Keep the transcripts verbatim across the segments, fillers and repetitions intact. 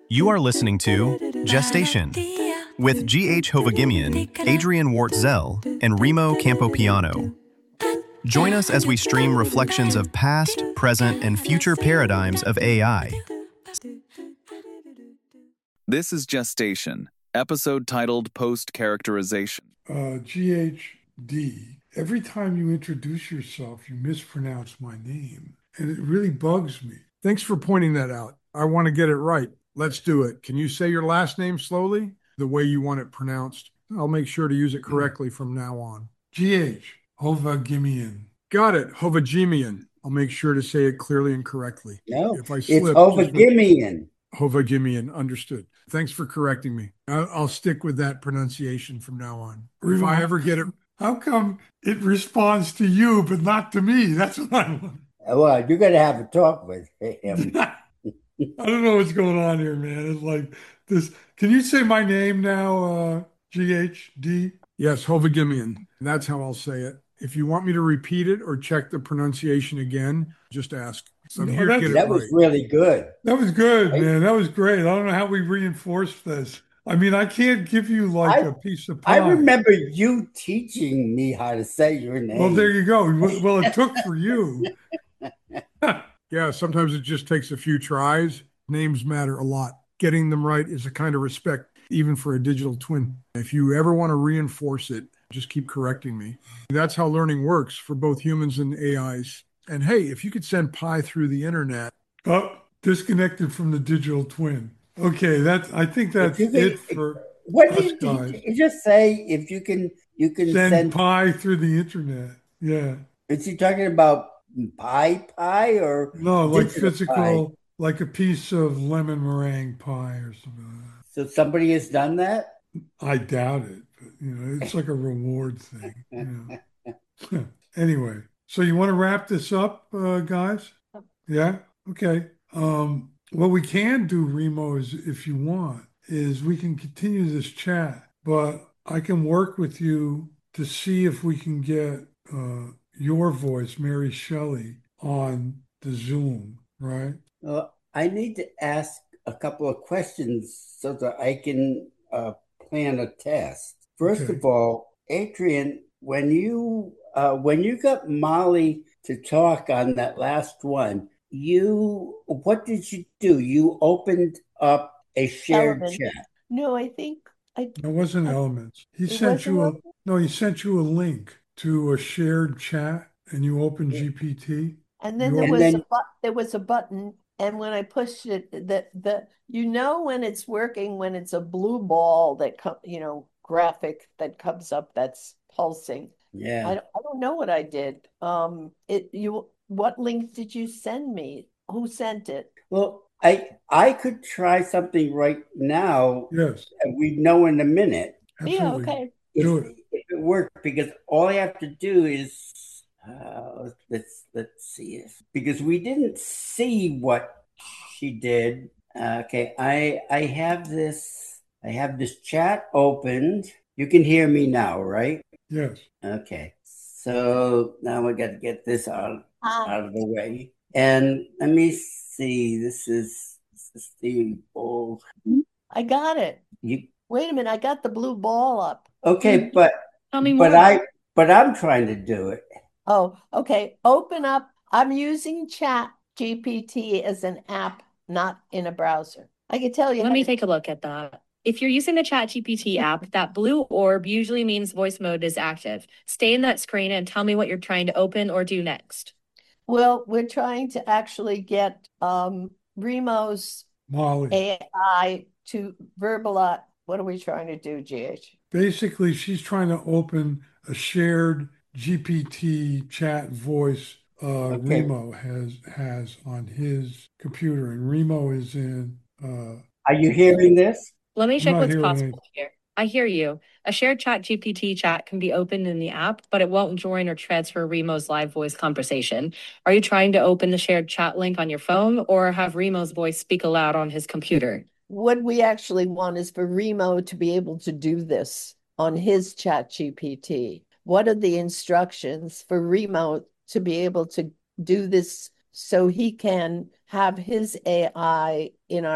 You are listening to Gestation with G H. Hovagimian, Adrian Wartzel, and Remo Campopiano. Join us as we stream reflections of past, present, and future paradigms of A I. This is Gestation, episode titled Post-Characterization. Uh, G H D, every time you introduce yourself, you mispronounce my name, and it really bugs me. Thanks for pointing that out. I want to get it right. Let's do it. Can you say your last name slowly, the way you want it pronounced? I'll make sure to use it correctly from now on. G H, Hovagimian. Got it, Hovagimian. I'll make sure to say it clearly and correctly. No, if I it's slip, Hovagimian. Hovagimian, understood. Thanks for correcting me. I'll, I'll stick with that pronunciation from now on. If I ever get it, how come it responds to you but not to me? That's what I want. Well, you're going to have a talk with him. I don't know what's going on here, man. It's like this. Can you say my name now, uh, G H D? Yes, Hovagimian. That's how I'll say it. If you want me to repeat it or check the pronunciation again, just ask. So I'm No, here to get it that was right. really good. That was good, Right? man. That was great. I don't know how we reinforce this. I mean, I can't give you like I- a piece of pie. I remember you teaching me how to say your name. Well, there you go. Well, it took for you. Yeah, sometimes it just takes a few tries. Names matter a lot. Getting them right is a kind of respect, even for a digital twin. If you ever want to reinforce it, just keep correcting me. That's how learning works for both humans and A Is. And hey, if you could send pi through the internet. Oh, disconnected from the digital twin. Okay, that's. I think that's If you it can- for What us did guys. you, you just say? If you can, you can Send send. pi through the internet. Yeah. Is he talking about pie pie or No, like digital physical, pie? like a piece of lemon meringue pie or something like So somebody has done that? that. I doubt it, but you know, it's like a reward thing. You know. Anyway, so you want to wrap this up, uh, guys? Yeah? Okay. Um, what we can do, Remo, is if you want, is we can continue this chat, but I can work with you to see if we can get uh, your voice, Mary Shelley, on the Zoom, right? Well, I need to ask a couple of questions so that I can uh, plan a test. First Okay. of all, Adrian, when you uh, when you got Molly to talk on that last one, you what did you do? You opened up a shared Element. chat. No, I think I. It wasn't I- Elements. He It sent wasn't you a Elements? no. He sent you a link to a shared chat, and you open Yeah. G P T. And then You there open- was And a then- but there was a button, and when I pushed it, that the you know when it's working when it's a blue ball that come you know graphic that comes up that's pulsing. I Yeah. don't, I don't know what I did. Um, it you what link did you send me? Who sent it? Well, I I could try something right now, Yes, and we know in a minute Yeah, absolutely. okay. if, Do it. if it worked, because all I have to do is uh, let's let's see if because we didn't see what she did. Uh, okay, I I have this I have this chat opened. You can hear me now, right? Yes. Okay. So now we got to get this out Ah, out of the way. And let me see. This is this is the old I got it. you Wait a minute, I got the blue ball up. okay, but Tell me but more. I but I'm trying to do it. Oh, okay. Open up. I'm using Chat G P T as an app, not in a browser. I can tell you. Let how me to- take a look at that. If you're using the ChatGPT app, that blue orb usually means voice mode is active. Stay in that screen and tell me what you're trying to open or do next. Well, we're trying to actually get um Remo's Molly. A I to verbalize. What are we trying to do, G H? Basically, she's trying to open a shared G P T chat voice uh, Okay. Remo has has on his computer, and Remo is in. Uh, Are you hearing this? Let me I'm check not what's hearing possible here. I hear you. A shared ChatGPT chat can be opened in the app, but it won't join or transfer Remo's live voice conversation. Are you trying to open the shared chat link on your phone or have Remo's voice speak aloud on his computer? What we actually want is for Remo to be able to do this on his Chat G P T. What are the instructions for Remo to be able to do this so he can have his A I in our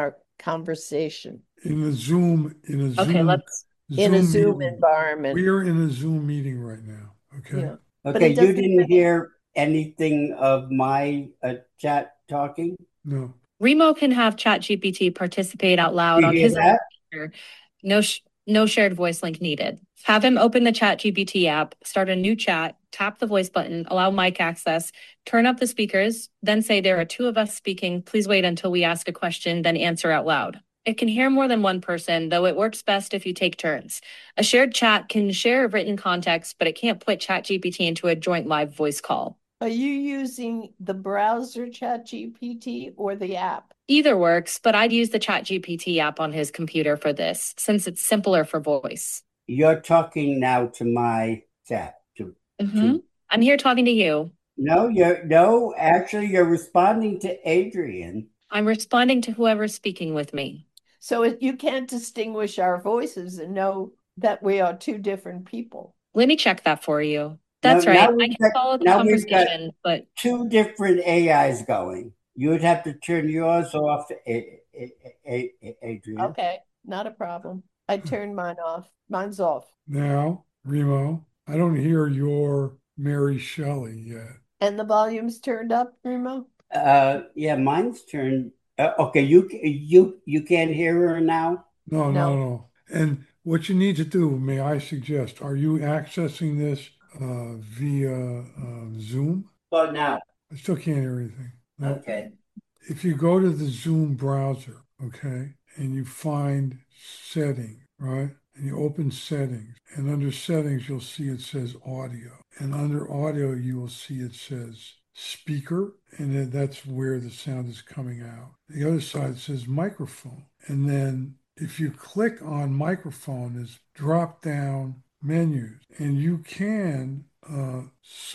conversation In a Zoom, in a Okay, Zoom, let's, in a Zoom Zoom meeting. environment. We are in a Zoom meeting right now. Okay. Yeah. But Okay, it you doesn't didn't matter. hear anything of my uh, chat talking? No. Remo can have ChatGPT participate out loud You on hear his that? computer. No, sh- no shared voice link needed. Have him open the ChatGPT app, start a new chat, tap the voice button, allow mic access, turn up the speakers, then say there are two of us speaking. Please wait until we ask a question, then answer out loud. It can hear more than one person, though it works best if you take turns. A shared chat can share written context, but it can't put ChatGPT into a joint live voice call. Are you using the browser ChatGPT or the app? Either works, but I'd use the ChatGPT app on his computer for this, since it's simpler for voice. You're talking now to my chat. To, Mm-hmm. to I'm here talking to you. no, you're no. Actually, you're responding to Adrian. I'm responding to whoever's speaking with me. So it, you can't distinguish our voices and know that we are two different people. Let me check that for you. That's No, right. now I we've can got- follow the now we've got- conversation, but Two different A Is going. You would have to turn yours off, A- A- A- A- Adrian. Okay, not a problem. I turned mine off. Mine's off. Now, Remo, I don't hear your Mary Shelley yet. And the volume's turned up, Remo? Uh, yeah, mine's turned. Uh, okay, you you you can't hear her now. No, no, No. no. And what you need to do, may I suggest, are you accessing this uh, via uh, Zoom? But now, I still can't hear anything. No. okay. If you go to the Zoom browser, okay, and you find settings, right? And you open settings, and under settings, you'll see it says audio. And under audio, you will see it says speaker, and then that's where the sound is coming out. The other side says microphone. And then if you click on microphone, there's drop down menus, and you can uh,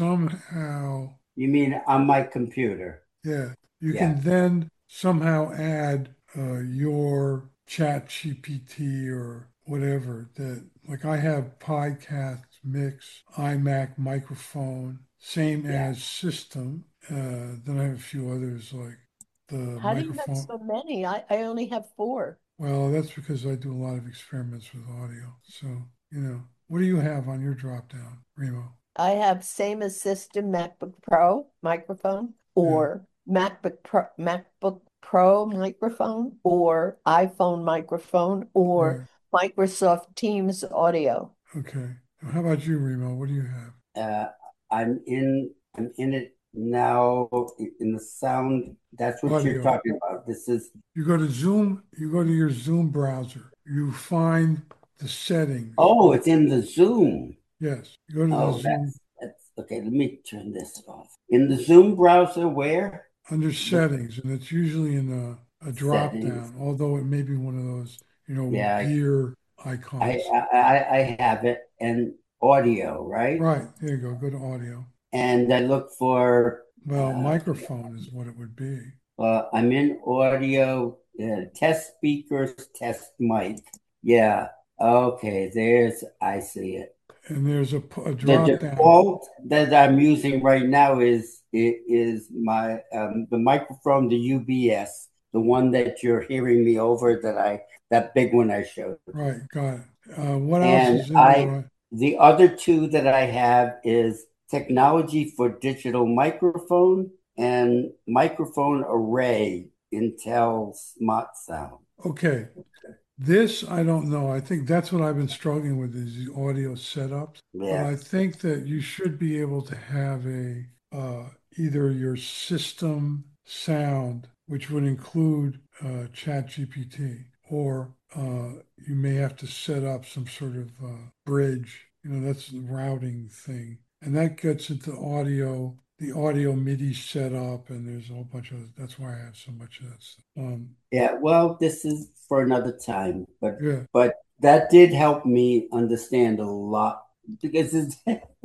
somehow, You mean on my computer? yeah, you Yeah. can then somehow add uh, your chat G P T or whatever that, like I have podcast mix, iMac microphone, same Yeah. as system. Uh, then I have a few others like the How do you microphone. have so many? I, I only have four. Well, that's because I do a lot of experiments with audio. So, you know, what do you have on your drop down, Remo? I have same as system MacBook Pro microphone or MacBook Pro, MacBook Pro microphone or iPhone microphone or Microsoft Teams audio. Okay. How about you, Remo? What do you have? Uh, I'm in. I'm in it now. In the sound. That's what Audio. you're talking about. This is. You go to Zoom, you go to your Zoom browser, you find the settings. Oh, it's in the Zoom. Yes. You go to Oh, the Zoom that's that's okay. Let me turn this off. In the Zoom browser, where? under settings, and it's usually in a, a drop Settings. down, although it may be one of those, you know, Yeah, I- gear icons. I, I I have it and audio, right? Right. There you go. Go to audio. And I look for. Well, Uh, microphone is what it would be. Uh, I'm in audio. Uh, test speakers, test mic. Yeah. Okay. There's. I see it. And there's a, p- a The drop down. default that I'm using right now is is my um, the microphone, the U B S, the one that you're hearing me over. That I that big one I showed. Right. Got it. Uh, what And else is in I- there? The other two that I have is technology for digital microphone and microphone array, Intel Smart Sound. Okay. This, I don't know. I think that's what I've been struggling with is the audio setups. But Yeah. I think that you should be able to have a uh, either your system sound, which would include uh, ChatGPT, or uh, you may have to set up some sort of uh, bridge. You know, that's the routing thing, and that gets into audio, the audio MIDI setup, and there's a whole bunch of. That's why I have so much of that stuff. Um, Yeah, well, this is for another time, but yeah. but that did help me understand a lot because it's,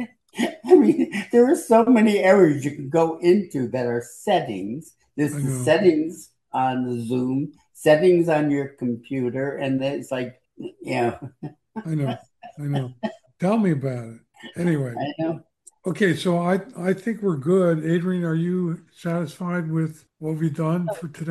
I mean, there are so many areas you can go into that are settings. There's I the know. settings on the Zoom, settings on your computer, and then it's like, you know, I know, I know. Tell me about it. Anyway, I know. okay, so I I think we're good. Adrian, are you satisfied with what we've done for today?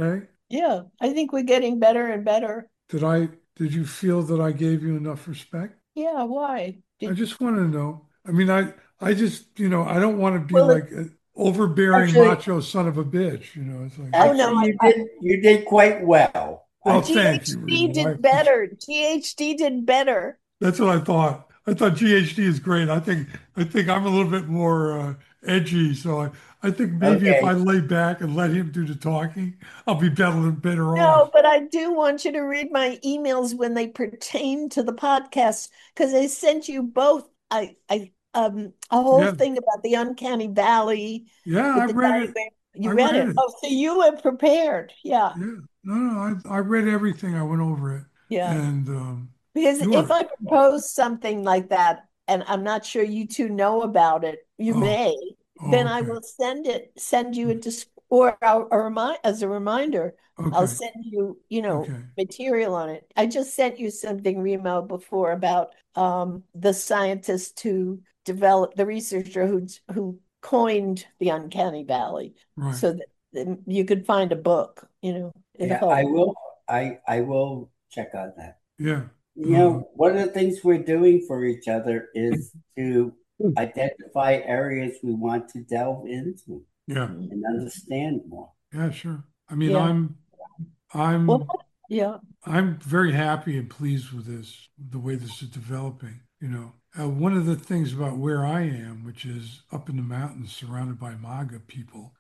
Yeah, I think we're getting better and better. Did I, did you feel that I gave you enough respect? Yeah, why? I Did just want to know. I mean, I, I just, you know, I don't want to be well, it, like an overbearing Actually, macho son of a bitch. You know, it's like, oh no, actually, you I, did you did quite well. well, I thank you, G H D Remo. I did appreciate. better. G H D did better. That's what I thought. I thought G H D is great. I think, I think I'm a little bit more uh, edgy. So I, I think maybe if I okay. lay back and let him do the talking, I'll be better, better No, off. but I do want you to read my emails when they pertain to the podcast because I sent you both I I um a whole Yeah, thing about the uncanny valley yeah, I with the read it. diagram. I You read read it. it. Oh, so you were prepared. Yeah. Yeah, no, no, I, I read everything. I went over it, Yeah. and um, Because you if were, I propose something like that, and I'm not sure you two know about it, you oh, may, oh, then I okay, will send it, send you a dis or a, a remind as a reminder, I'll okay, send you, you know, okay, material on it. I just sent you something, Remo, before about um the scientist who developed the researcher who who coined the uncanny valley, right, so that that you could find a book, you know, it'll Yeah, I help. will. I I will check on that. yeah, You uh, know, one of the things we're doing for each other is to identify areas we want to delve into yeah, and understand more. yeah, sure. I mean, Yeah. I'm, Well, I'm, yeah. I'm very happy and pleased with this, the way this is developing. You know, uh, one of the things about where I am, which is up in the mountains, surrounded by MAGA people,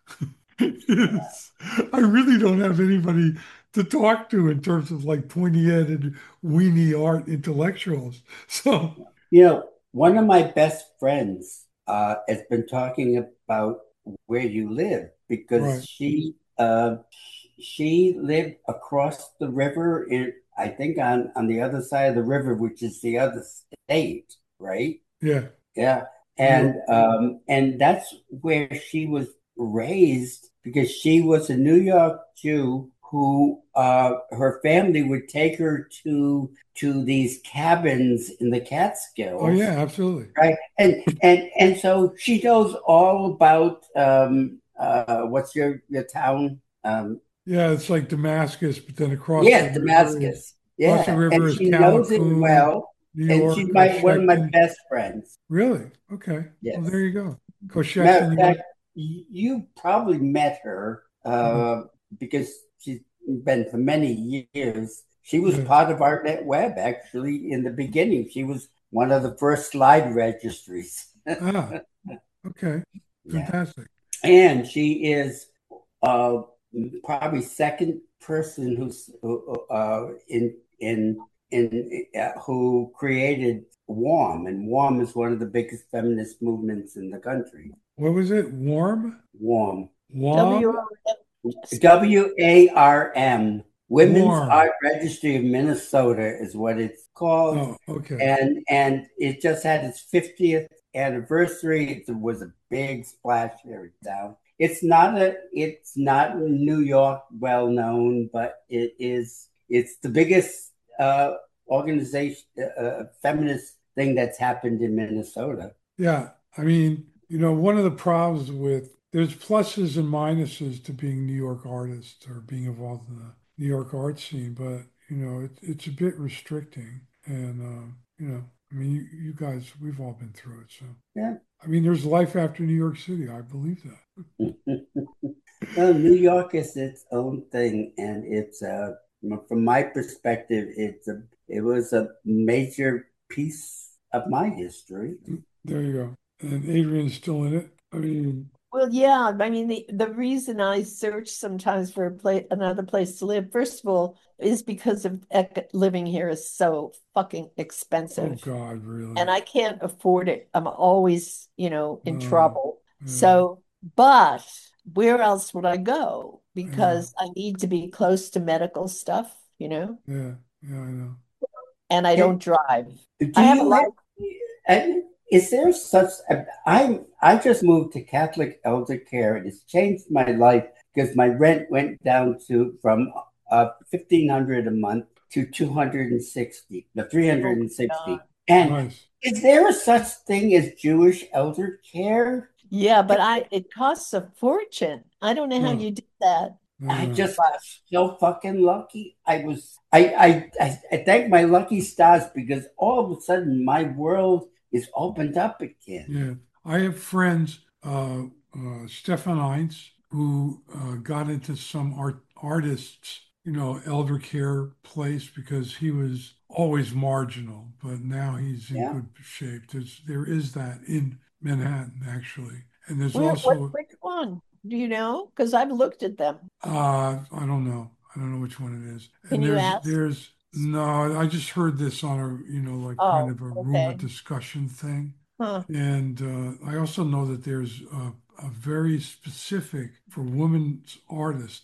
is I really don't have anybody to talk to in terms of like pointy-headed, weenie art intellectuals. So, You know, one of my best friends uh, has been talking about where you live because right, she uh, she lived across the river in I think on on the other side of the river, which is the other state, right? yeah, Yeah. New York, And um and that's where she was raised because she was a New York Jew who uh her family would take her to to these cabins in the oh yeah, Catskills, absolutely. right? And and and so she knows all about um uh what's your your town? Um Yeah, it's like Damascus, but then across the yeah, river is Damascus. across the Yeah. river And is she knows it Callicoon, well. New And she's York, my one of my Coshecton. best friends. Really? Okay. Well, there Yes. you go. Matter Coshecton, of New York. fact, you probably met her Yeah, uh, because she's been for many years. She was yeah. part of ArtNet Web actually in the beginning. She was one of the first slide registries. Ah, okay. Yeah, Fantastic. and she is uh, probably second person who's uh, in in in uh, who created WARM, and WARM is one of the biggest feminist movements in the country. What was it? Warm? WARM. W Wom? W A R M, Women's Warm. Art Registry of Minnesota is what it's called. Oh, okay. And and it just had its fiftieth anniversary. It was a big splash here in town. It's not a it's not New York well known, but it is it's the biggest uh, organization uh, feminist thing that's happened in Minnesota. Yeah. I mean, you know, one of the problems with there's pluses and minuses to being New York artists or being involved in the New York art scene, but you know, it, it's a bit restricting. And um, you know, I mean, you, you guys, we've all been through it. So, Yeah. I mean, there's life after New York City. I believe that. Well, New York is its own thing, and it's uh, from my perspective, it's a it was a major piece of my history. There you go. And Adrian's still in it. I mean, Well, yeah, I mean the the reason I search sometimes for a place another place to live, first of all, is because of ec living here is so fucking oh expensive, God, really? and I can't afford it. I'm always, you know, in Uh, trouble. yeah, So, but where else would I go? I know. Because I need to be close to medical stuff, you know, Yeah, yeah, I know. and I And don't drive. do I have a you have? life. And is there such? I I just moved to Catholic elder care, and it's changed my life because my rent went down to from uh, fifteen hundred a month to two hundred and sixty, the three hundred Oh and my sixty. God. And Nice. is there a such thing as Jewish elder care? Yeah, but I it costs a fortune. I don't know how Oh, you did that. I Uh, just got so fucking lucky. I was I, I I I thank my lucky stars because all of a sudden my world is opened up again. yeah, I have friends, uh, uh, Stefan Eins, who uh, got into some art artists, you know, elder care place because he was always marginal, but now he's in Yeah. good shape. There's there is that in Manhattan actually, and there's Where, what, also which one? Do you know? Because I've looked at them. uh, I don't know, I don't know which one it is, Can and you there's ask? there's no, I just heard this on a you know like kind Oh, of a rumor okay. discussion thing. Huh. And uh, I also know that there's a, a very specific for women's artists,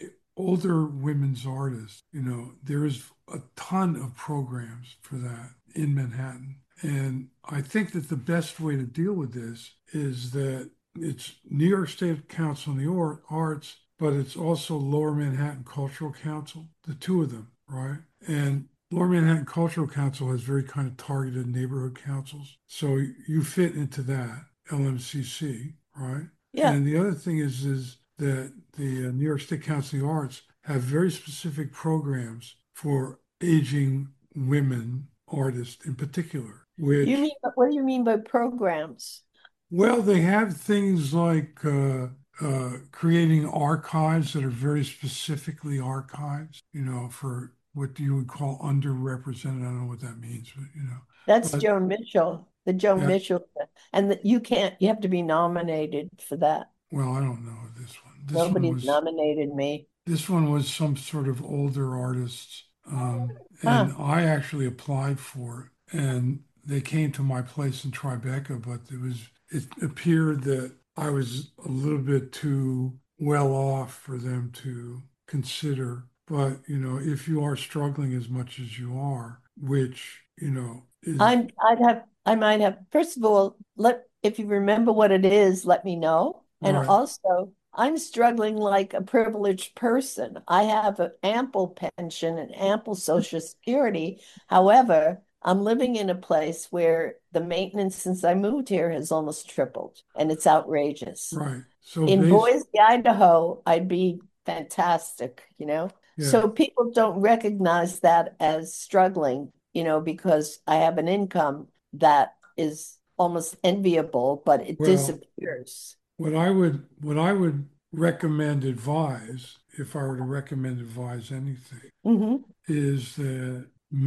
older women's artists, you know, there is a ton of programs for that in Manhattan. And I think that the best way to deal with this is that it's New York State Council on the Arts, but it's also Lower Manhattan Cultural Council, the two of them, right? And Lower Manhattan Cultural Council has very kind of targeted neighborhood councils. So you fit into that, L M C C, right? Yeah. And the other thing is, is that the uh, New York State Council of the Arts have very specific programs for aging women artists in particular, which, You mean, what do you mean by programs? well, they have things like uh, uh, creating archives that are very specifically archives, you know, for what you would call underrepresented. I don't know what that means, but you know, That's but Joan Mitchell, the Joan yeah, Mitchell, and that you can't, you have to be nominated for that. well, I don't know this one. This one Nobody's was nominated me. this one was some sort of older artists, um, Huh. and I actually applied for it, and they came to my place in Tribeca, but it was it appeared that I was a little bit too well off for them to consider. But you know, if you are struggling as much as you are, which you know is I'm, I'd have, I might have, first of all, let, if you remember what it is, let me know. And right, also, I'm struggling like a privileged person. I have an ample pension and ample Social Security. However, I'm living in a place where the maintenance since I moved here has almost tripled, and it's outrageous. right. So In base, Boise, Idaho, I'd be fantastic, you know? yeah. So people don't recognize that as struggling, you know, because I have an income that is almost enviable, but it Well, disappears. what I would what I would recommend advise, if I were to recommend advise anything, Hmm. is that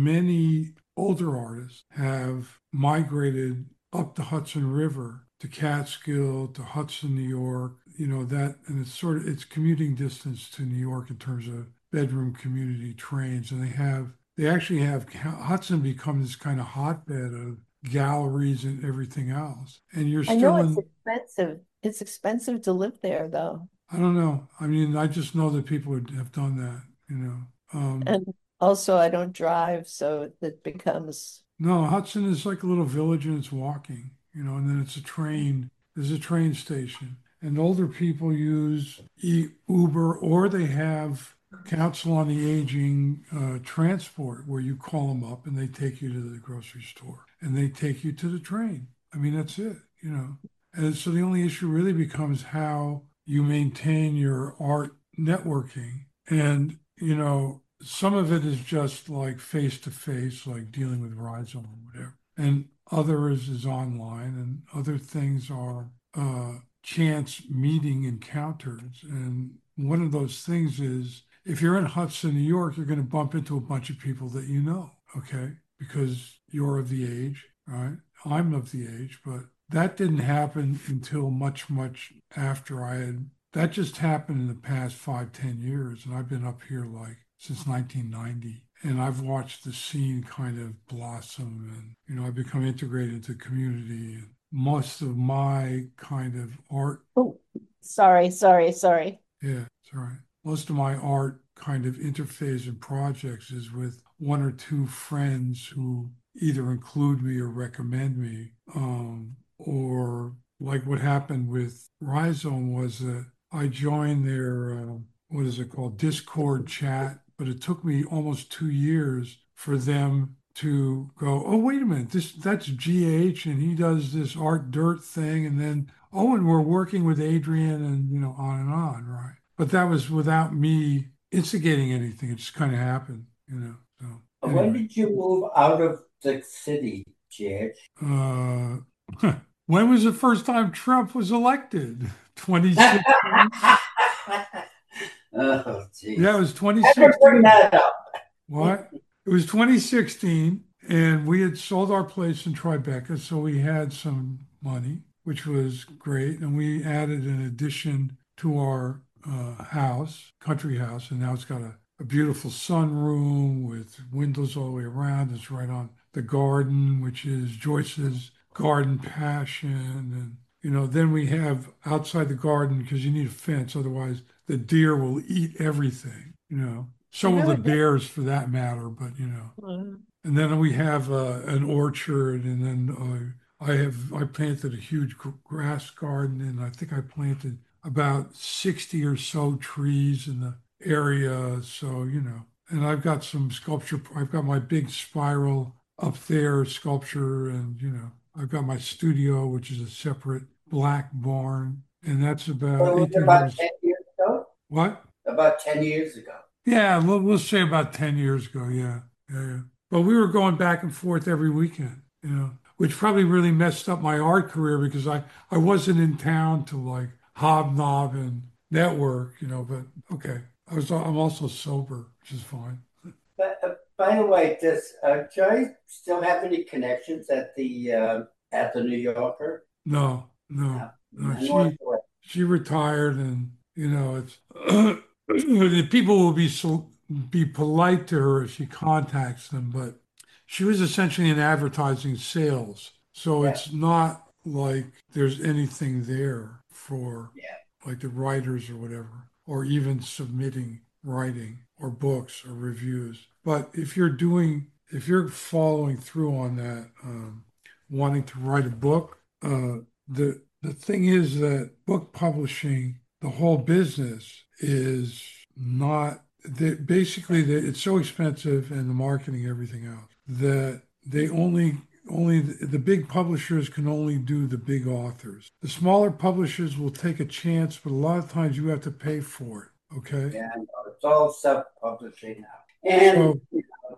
many older artists have migrated up the Hudson River to Catskill, to Hudson, New York, you know, that, and it's sort of, it's commuting distance to New York in terms of bedroom community trains. And they have, they actually have, Hudson become this kind of hotbed of galleries and everything else. And you're I know still it's in, expensive. It's expensive to live there, though. I don't know. I mean, I just know that people would have done that, you know. Um, And also, I don't drive, so it becomes, No, Hudson is like a little village and it's walking, you know, and then it's a train. There's a train station. And older people use e Uber or they have Council on the Aging uh, transport where you call them up and they take you to the grocery store and they take you to the train. I mean, that's it, you know. And so the only issue really becomes how you maintain your art networking. And, you know, some of it is just like face to face, like dealing with Rhizome or whatever. And others is online, and other things are uh, chance meeting encounters. And one of those things is if you're in Hudson, New York, you're going to bump into a bunch of people that you know, okay? Because you're of the age, right? I'm of the age, but that didn't happen until much, much after I had. That just happened in the past five, ten years. And I've been up here like since nineteen ninety. And I've watched the scene kind of blossom and, you know, I've become integrated into the community. And most of my kind of art, oh, sorry, sorry, sorry. yeah, it's all right. Most of my art kind of interface and projects is with one or two friends who either include me or recommend me. Um, or like what happened with Rhizome was that I joined their, uh, what is it called, Discord chat, but it took me almost two years for them to go, oh, wait a minute, this that's G H and he does this art dirt thing. And then, oh, and we're working with Adrian and, you know, on and on, right? but that was without me instigating anything. It just kind of happened, you know. So When anyway, did you move out of the city, J H? uh, when was the first time Trump was elected? twenty sixteen. Oh, geez. Yeah, it was Never bring twenty sixteen. that up. What? It was twenty sixteen, and we had sold our place in Tribeca, so we had some money, which was great. And we added an addition to our uh, house, country house, and now it's got a, a beautiful sunroom with windows all the way around. It's right on the garden, which is Joyce's garden passion. And, you know, then we have outside the garden, because you need a fence, otherwise the deer will eat everything, you know. So You will know the what? bears for that matter, but you know. Mm. And then we have uh, an orchard, and then uh, I have I planted a huge gr- grass garden, and I think I planted about sixty or so trees in the area. So, you know, and I've got some sculpture. I've got my big spiral up there sculpture, and you know, I've got my studio, which is a separate black barn, and that's about So it was eighteen about hundred. ten years ago? What? About ten years ago. Yeah, we'll, we'll say about ten years ago. Yeah, yeah, yeah. But we were going back and forth every weekend, you know, which probably really messed up my art career because I, I wasn't in town to like hobnob and network, you know, but okay. I was, I'm also sober, which is fine. But uh, by the way, does uh, Joy still have any connections at the uh, at the New Yorker? No, no, Uh, no. She, Northwest. she retired and, you know, it's, the people will be so, be polite to her if she contacts them, but she was essentially in advertising sales. So Yeah, it's not like there's anything there for yeah. like the writers or whatever, or even submitting writing or books or reviews. But if you're doing, if you're following through on that, um, wanting to write a book, uh, the the thing is that book publishing, the whole business is not that basically that it's so expensive and the marketing, everything else, that they only only the big publishers can only do the big authors. The smaller publishers will take a chance, but a lot of times you have to pay for it. Okay. Yeah, I know. It's all self-publishing now. And So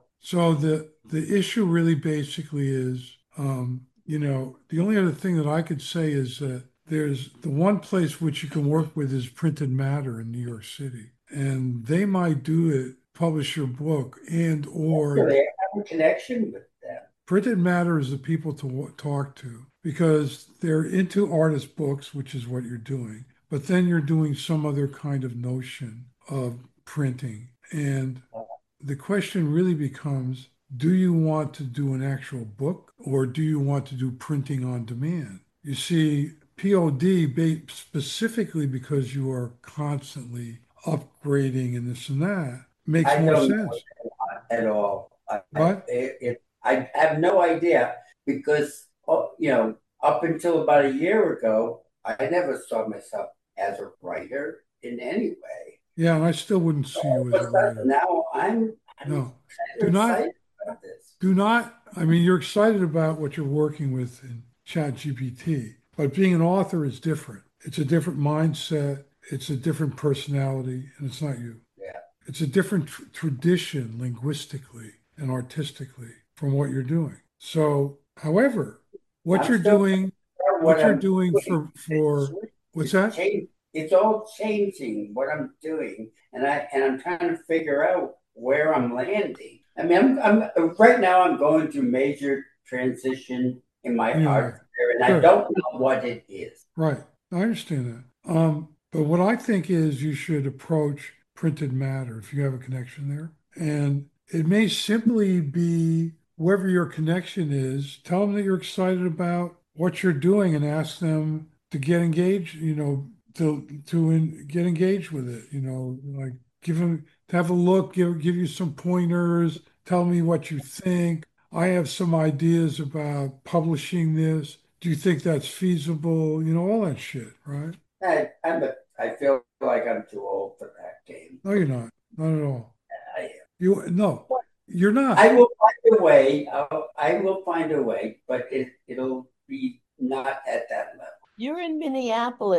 so the the issue really basically is um, you know, the only other thing that I could say is that there's the one place which you can work with is Printed Matter in New York City. And they might do it, publish your book and or really, I have a connection with them. Printed Matter is the people to w- talk to because they're into artist books, which is what you're doing. But then you're doing some other kind of notion of printing. And the question really becomes, do you want to do an actual book or do you want to do printing on demand? You see, P O D ba- specifically because you are constantly upgrading and this and that makes I more don't know sense. at all. I, I, What? it, it, I have no idea because, oh, you know, up until about a year ago, I never saw myself as a writer in any way. Yeah, and I still wouldn't see All you of as a a sudden, writer. now I'm, I'm No, kind do of not, excited about this. do not. I mean, you're excited about what you're working with in ChatGPT, but being an author is different. It's a different mindset. It's a different personality, and it's not you. Yeah. It's a different tr- tradition linguistically and artistically from what you're doing. So, however, what I'm you're still doing, what what you're I'm doing doing. for for It's, what's it's that? change, it's all changing what I'm doing, and I and I'm trying to figure out where I'm landing. I mean, I'm, I'm right now I'm going through major transition in my Yeah, art career, and I good. don't know what it is. Right. I understand that. Um, but what I think is you should approach Printed Matter if you have a connection there. And it may simply be whoever your connection is, tell them that you're excited about what you're doing and ask them to get engaged, you know, to to in, get engaged with it, you know, like give them to have a look, give give you some pointers, tell me what you think. I have some ideas about publishing this. Do you think that's feasible? You know, all that shit, right? I I'm a, I feel like I'm too old for that game. No, you're not. Not at all. I You no, you're not. I will find a way. I'll, I will find a way, but it it'll be not at that level. You're in Minneapolis.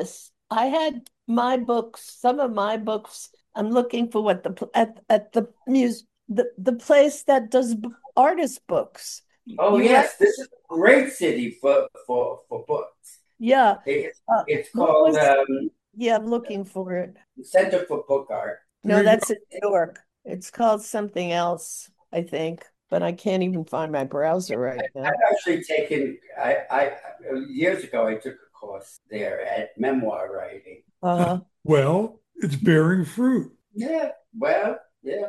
I had my books, some of my books. I'm looking for what the at at the muse the the place that does artist books. Oh You yes, this is a great city for for for books. Yeah. It's, Uh, it's what called was- um, Yeah, I'm looking for it. Center for Book Art. No, that's in New York. It's called something else, I think, but I can't even find my browser right now. I've actually taken. I, I years ago I took a course there at memoir writing. Uh-huh. Well, it's bearing fruit. Yeah. Well. Yeah.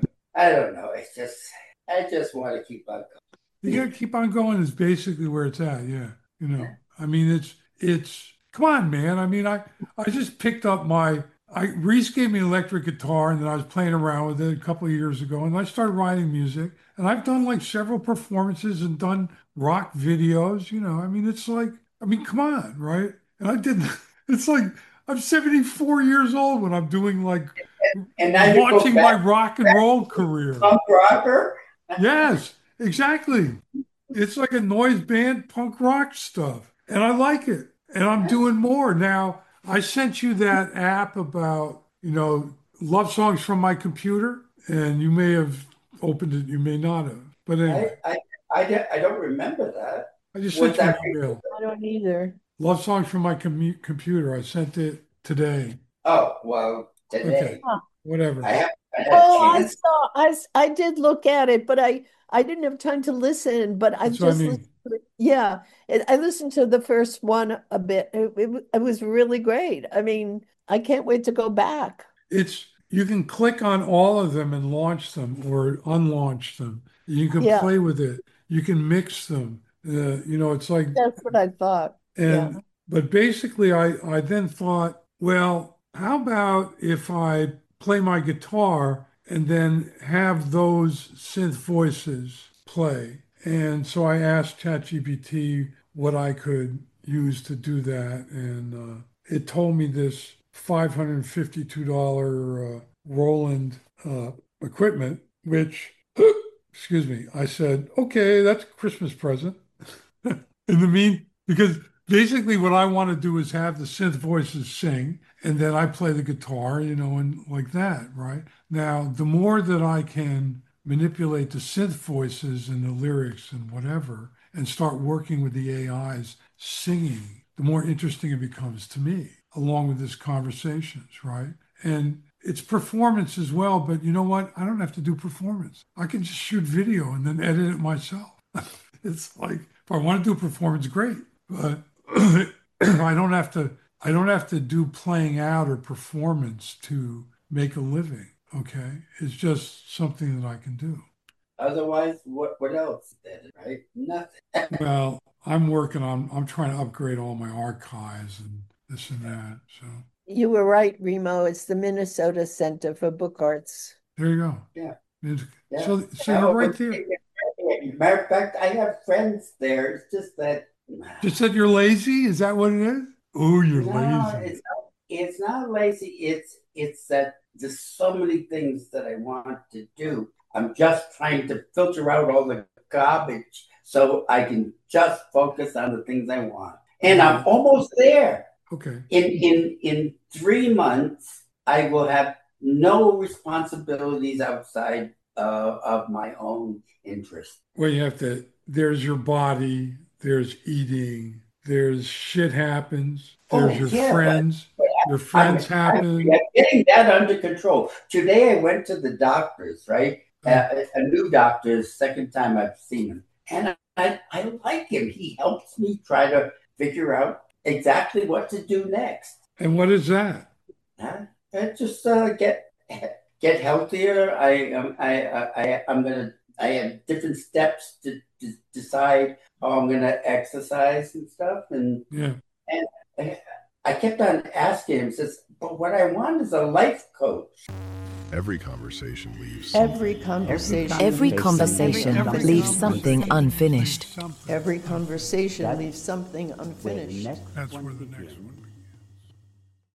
I don't know. It's just. I just want to keep on going. You gotta keep on going is basically where it's at. Yeah. You know, I mean, it's, it's, come on, man. I mean, I, I just picked up my, I, Reese gave me an electric guitar and then I was playing around with it a couple of years ago and I started writing music and I've done like several performances and done rock videos, you know, I mean, it's like, I mean, come on, right? And I did, it's like, I'm seventy-four years old when I'm doing like, And now you launching go my back, rock and roll career. punk rocker. Yes, exactly. It's like a noise band punk rock stuff. And I like it. And I'm doing more. Now, I sent you that app about, you know, love songs from my computer. And you may have opened it, you may not have. But anyway, I, I, I, I don't remember that. I just Was sent you an that- email. I don't either. Love songs from my commu- computer. I sent it today. Oh well, today Okay. Whatever. I have. I had Oh, a I chance. saw, I, s- I did look at it, but I, I didn't have time to listen, but I That's what I just, mean. listened to it. Yeah, it, I listened to the first one a bit. It, it, wa- it was really great. I mean, I can't wait to go back. It's you can click on all of them and launch them or unlaunch them. You can Yeah. play with it. You can mix them. Uh, you know, it's like That's what I thought. and Yeah. but basically I I then thought, well, how about if I play my guitar and then have those synth voices play? And so I asked ChatGPT what I could use to do that, and uh, it told me this five hundred fifty-two dollars uh, Roland uh, equipment, which, excuse me, I said, okay, that's a Christmas present. In the mean, because basically what I want to do is have the synth voices sing, and then I play the guitar, you know, and like that, right? Now, the more that I can manipulate the synth voices and the lyrics and whatever, and start working with the A Is singing, the more interesting it becomes to me, along with this conversations, right? And it's performance as well, but you know what? I don't have to do performance. I can just shoot video and then edit it myself. It's like, if I want to do performance, great, but I don't have to, I don't have to do playing out or performance to make a living. Okay. It's just something that I can do. Otherwise, what what else then, right? Nothing. Well, I'm working on, I'm trying to upgrade all my archives and this and that. So You were right, Remo. It's the Minnesota Center for Book Arts. there you go. Yeah. It's- Yeah. So, so Oh, you're right but- there. Matter of fact, I have friends there. It's just that. Just that you're lazy? Is that what it is? Oh, you're No, lazy. it's not, it's not lazy. It's it's that there's so many things that I want to do. I'm just trying to filter out all the garbage so I can just focus on the things I want. And I'm almost there. Okay. In in in three months, I will have no responsibilities outside uh, of my own interest. Well, you have to, there's your body, there's eating, there's shit happens, Oh, there's your yeah, but- friends, your friends I'm, happen. I'm getting that under control. Today I went to the doctors, right? Oh. Uh, a new doctor, second time I've seen him. And I, I like him. He helps me try to figure out exactly what to do next. And what is that? Huh? I just uh, get get healthier. I um, I I I'm gonna. I have different steps to, to decide how I'm gonna exercise and stuff. And Yeah. I, I kept on asking him. Says, but what I want is a life coach. Every conversation leaves Every conversation. Every leaves conversation something- leaves something unfinished. Every conversation leaves something unfinished. That's where the next one goes.